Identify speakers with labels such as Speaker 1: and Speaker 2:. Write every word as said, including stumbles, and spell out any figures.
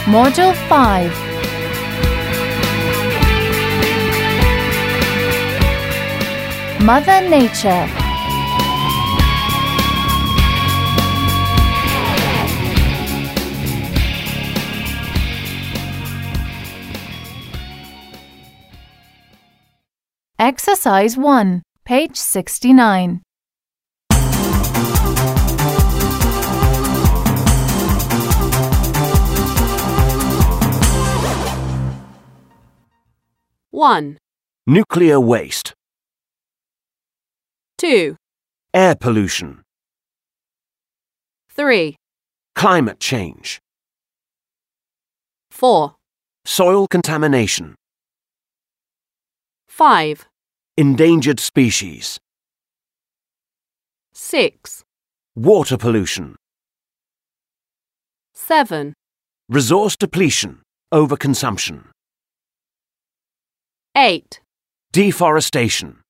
Speaker 1: Module five. Mother Nature. Exercise one, page sixty-nine.
Speaker 2: one.
Speaker 3: Nuclear waste.
Speaker 2: two.
Speaker 3: Air pollution.
Speaker 2: three.
Speaker 3: Climate change.
Speaker 2: four.
Speaker 3: Soil contamination.
Speaker 2: five.
Speaker 3: Endangered species.
Speaker 2: six.
Speaker 3: Water pollution.
Speaker 2: seven.
Speaker 3: Resource depletion. Overconsumption.
Speaker 2: eight.
Speaker 3: Deforestation.